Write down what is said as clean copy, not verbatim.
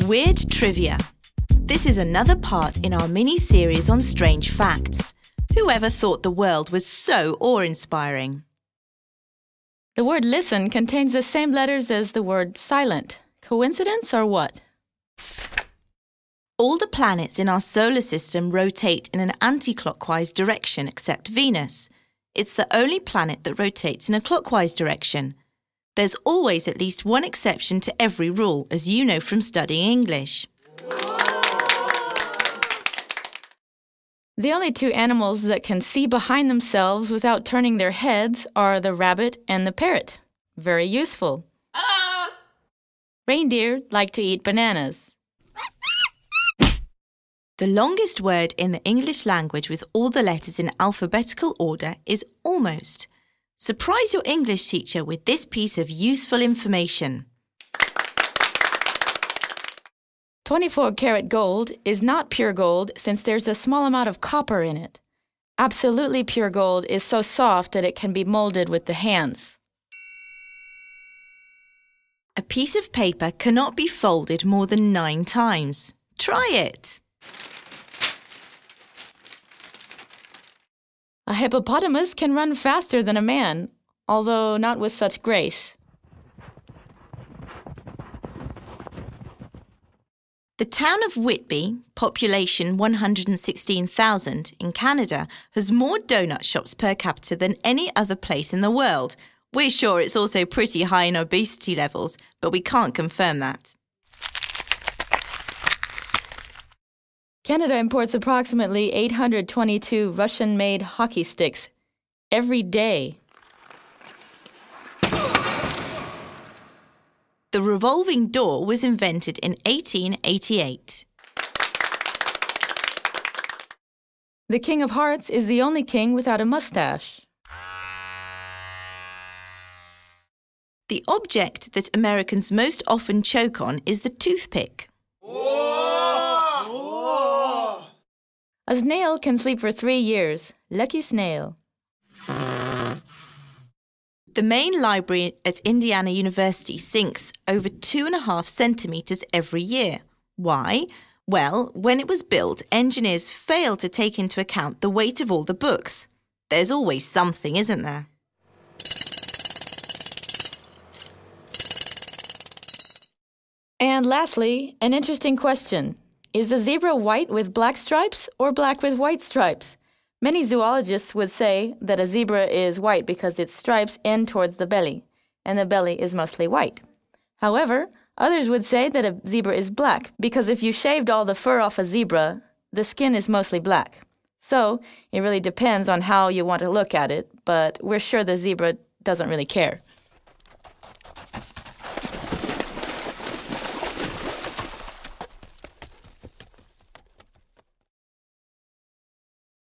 Weird Trivia. This is another part in our mini-series on strange facts. Whoever thought the world was so awe-inspiring? The word listen contains the same letters as the word silent. Coincidence or what? All the planets in our solar system rotate in an anti-clockwise direction except Venus. It's the only planet that rotates in a clockwise direction. There's always at least one exception to every rule, as you know from studying English. The only two animals that can see behind themselves without turning their heads are the rabbit and the parrot. Very useful. Reindeer like to eat bananas. The longest word in the English language with all the letters in alphabetical order is almost. Surprise your English teacher with this piece of useful information. 24-karat gold is not pure gold since there's a small amount of copper in it. Absolutely pure gold is so soft that it can be molded with the hands. A piece of paper cannot be folded more than 9 times. Try it. A hippopotamus can run faster than a man, although not with such grace. The town of Whitby, population 116,000 in Canada, has more donut shops per capita than any other place in the world. We're sure it's also pretty high in obesity levels, but we can't confirm that. Canada imports approximately 822 Russian-made hockey sticks every day. The revolving door was invented in 1888. The King of Hearts is the only king without a mustache. The object that Americans most often choke on is the toothpick. A snail can sleep for 3 years. Lucky snail. The main library at Indiana University sinks over 2.5 centimetres every year. Why? Well, when it was built, engineers failed to take into account the weight of all the books. There's always something, isn't there? And lastly, an interesting question. Is the zebra white with black stripes or black with white stripes? Many zoologists would say that a zebra is white because its stripes end towards the belly, and the belly is mostly white. However, others would say that a zebra is black because if you shaved all the fur off a zebra, the skin is mostly black. So, it really depends on how you want to look at it, but we're sure the zebra doesn't really care.